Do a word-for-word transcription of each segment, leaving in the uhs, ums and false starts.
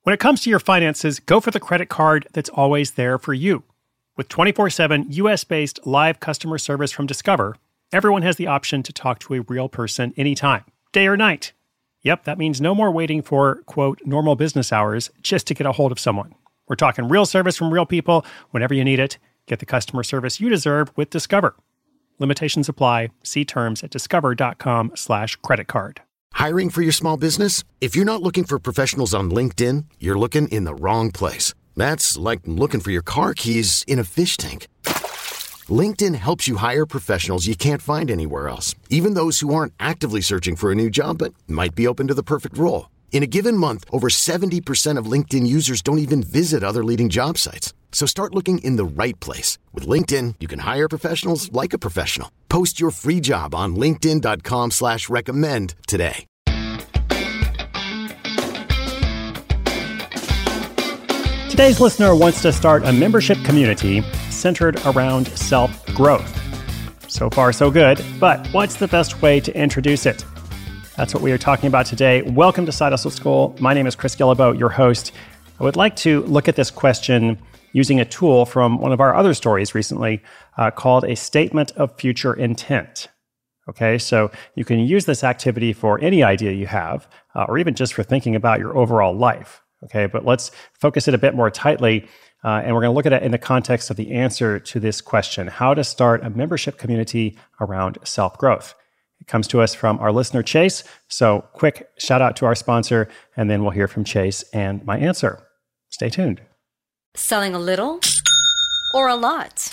When it comes to your finances, go for the credit card that's always there for you. With twenty-four seven U S-based live customer service from Discover, everyone has the option to talk to a real person anytime, day or night. Yep, that means no more waiting for, quote, normal business hours just to get a hold of someone. We're talking real service from real people whenever you need it. Get the customer service you deserve with Discover. Limitations apply. See terms at discover.com slash credit card. Hiring for your small business? If you're not looking for professionals on LinkedIn, you're looking in the wrong place. That's like looking for your car keys in a fish tank. LinkedIn helps you hire professionals you can't find anywhere else, even those who aren't actively searching for a new job but might be open to the perfect role. In a given month, over seventy percent of LinkedIn users don't even visit other leading job sites. So start looking in the right place. With LinkedIn, you can hire professionals like a professional. Post your free job on linkedin.com slash recommend today. Today's listener wants to start a membership community centered around self-growth. So far, so good, but what's the best way to introduce it? That's what we are talking about today. Welcome to Side Hustle School. My name is Chris Guillebeau, your host. I would like to look at this question using a tool from one of our other stories recently uh, called a statement of future intent. Okay, so you can use this activity for any idea you have, uh, or even just for thinking about your overall life. Okay, but let's focus it a bit more tightly, uh, and we're going to look at it in the context of the answer to this question: how to start a membership community around self-growth. It comes to us from our listener, Chase. So quick shout out to our sponsor, and then we'll hear from Chase and my answer. Stay tuned. Selling a little or a lot?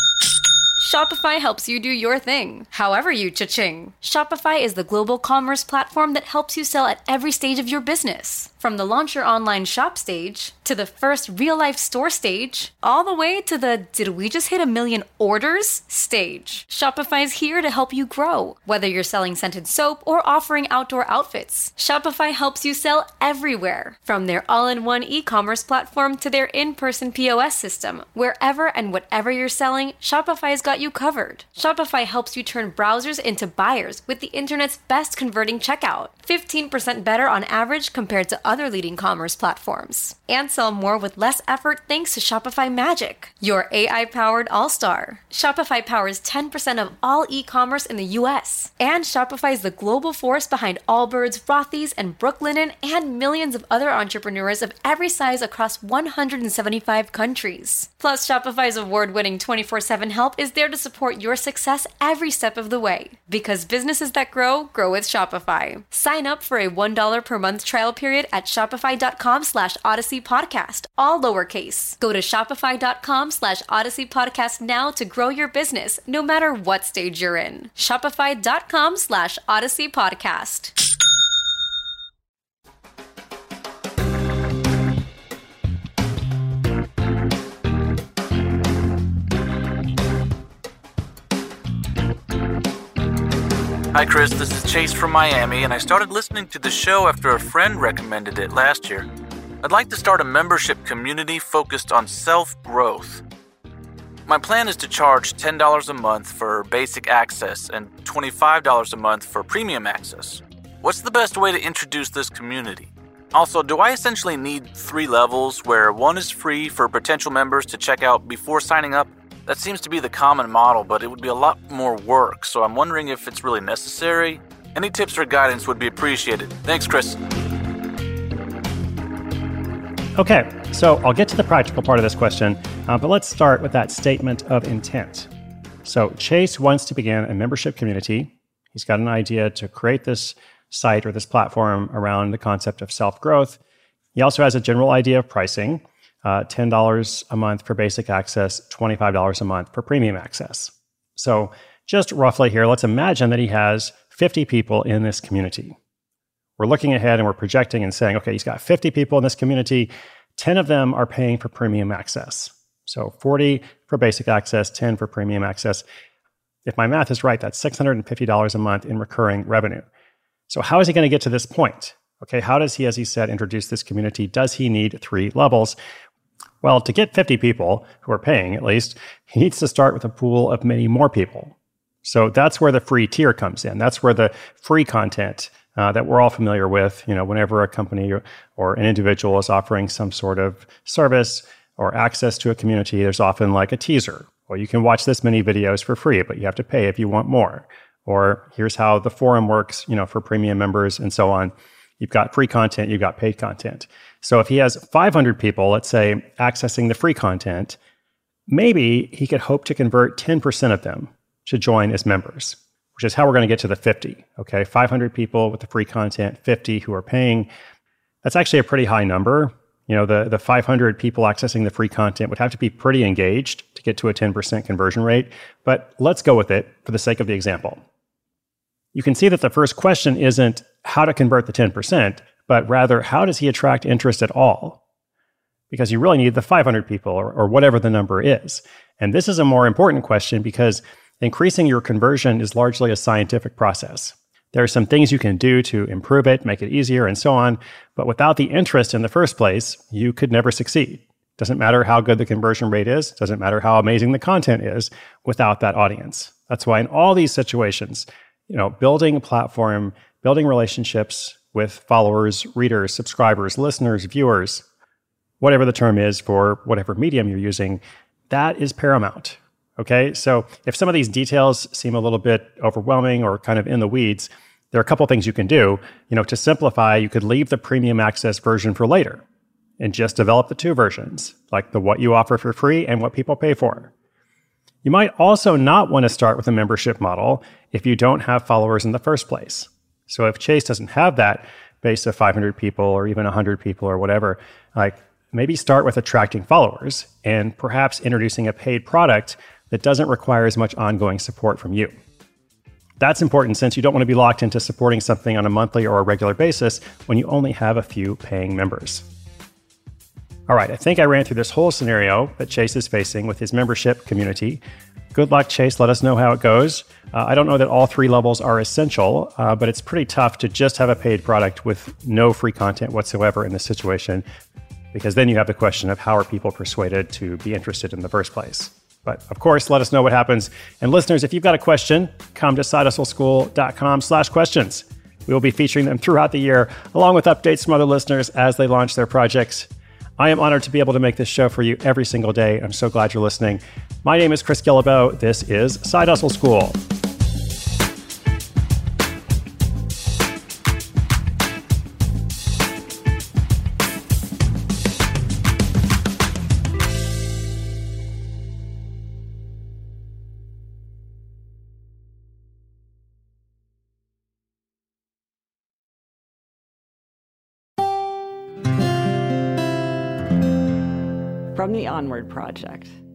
Shopify helps you do your thing, however you cha-ching. Shopify is the global commerce platform that helps you sell at every stage of your business. From the launch your online shop stage, to the first real-life store stage, all the way to the did we just hit a million orders stage. Shopify's here to help you grow. Whether you're selling scented soap or offering outdoor outfits, Shopify helps you sell everywhere. From their all-in-one e-commerce platform to their in-person P O S system, wherever and whatever you're selling, Shopify's got you covered. Shopify helps you turn browsers into buyers with the internet's best converting checkout, fifteen percent better on average compared to other leading commerce platforms. And sell more with less effort thanks to Shopify Magic, your A I-powered all-star. Shopify powers ten percent of all e-commerce in the U S. And Shopify is the global force behind Allbirds, Rothy's, and Brooklinen, and millions of other entrepreneurs of every size across one hundred seventy-five countries. Plus, Shopify's award-winning twenty-four seven help is there to support your success every step of the way. Because businesses that grow, grow with Shopify. Sign up for a one dollar per month trial period at shopify.com slash Odyssey Podcast, all lowercase. Go to shopify.com slash Odyssey Podcast now to grow your business, no matter what stage you're in. Shopify.com slash Odyssey Podcast. Hi Chris, this is Chase from Miami, and I started listening to the show after a friend recommended it last year. I'd like to start a membership community focused on self-growth. My plan is to charge ten dollars a month for basic access and twenty-five dollars a month for premium access. What's the best way to introduce this community? Also, do I essentially need three levels where one is free for potential members to check out before signing up? That seems to be the common model, but it would be a lot more work, so I'm wondering if it's really necessary. Any tips or guidance would be appreciated. Thanks, Chris. Okay, so I'll get to the practical part of this question, uh, but let's start with that statement of intent. So Chase wants to begin a membership community. He's got an idea to create this site or this platform around the concept of self-growth. He also has a general idea of pricing. Uh, ten dollars a month for basic access, twenty-five dollars a month for premium access. So just roughly here, let's imagine that he has fifty people in this community. We're looking ahead and we're projecting and saying, okay, he's got fifty people in this community. ten of them are paying for premium access. So forty for basic access, ten for premium access. If my math is right, that's six hundred fifty dollars a month in recurring revenue. So how is he going to get to this point? Okay, how does he, as he said, introduce this community? Does he need three levels? Well, to get fifty people who are paying, at least, he needs to start with a pool of many more people. So that's where the free tier comes in. That's where the free content uh, that we're all familiar with. You know, whenever a company or, or an individual is offering some sort of service or access to a community, there's often like a teaser. Well, you can watch this many videos for free, but you have to pay if you want more. Or here's how the forum works, you know, for premium members and so on. You've got free content, you've got paid content. So if he has five hundred people, let's say, accessing the free content, maybe he could hope to convert ten percent of them to join as members, which is how we're going to get to the fifty. Okay, five hundred people with the free content, fifty who are paying. That's actually a pretty high number. You know, the, the five hundred people accessing the free content would have to be pretty engaged to get to a ten percent conversion rate. But let's go with it for the sake of the example. You can see that the first question isn't how to convert the ten percent, but rather how does he attract interest at all? Because you really need the five hundred people or, or whatever the number is. And this is a more important question because increasing your conversion is largely a scientific process. There are some things you can do to improve it, make it easier, and so on. But without the interest in the first place, you could never succeed. Doesn't matter how good the conversion rate is, doesn't matter how amazing the content is without that audience. That's why in all these situations, you know, building a platform, building relationships with followers, readers, subscribers, listeners, viewers, whatever the term is for whatever medium you're using, that is paramount. Okay, so if some of these details seem a little bit overwhelming or kind of in the weeds, there are a couple things you can do. You know, to simplify, you could leave the premium access version for later and just develop the two versions, like the what you offer for free and what people pay for. You might also not want to start with a membership model if you don't have followers in the first place. So if Chase doesn't have that base of five hundred people or even one hundred people or whatever, like maybe start with attracting followers and perhaps introducing a paid product that doesn't require as much ongoing support from you. That's important since you don't want to be locked into supporting something on a monthly or a regular basis when you only have a few paying members. All right, I think I ran through this whole scenario that Chase is facing with his membership community. Good luck, Chase. Let us know how it goes. Uh, I don't know that all three levels are essential, uh, but it's pretty tough to just have a paid product with no free content whatsoever in this situation, because then you have the question of how are people persuaded to be interested in the first place. But of course, let us know what happens. And listeners, if you've got a question, come to sidehustleschool.com slash questions. We will be featuring them throughout the year, along with updates from other listeners as they launch their projects. I am honored to be able to make this show for you every single day. I'm so glad you're listening. My name is Chris Guillebeau. This is Side Hustle School. From the Onward Project.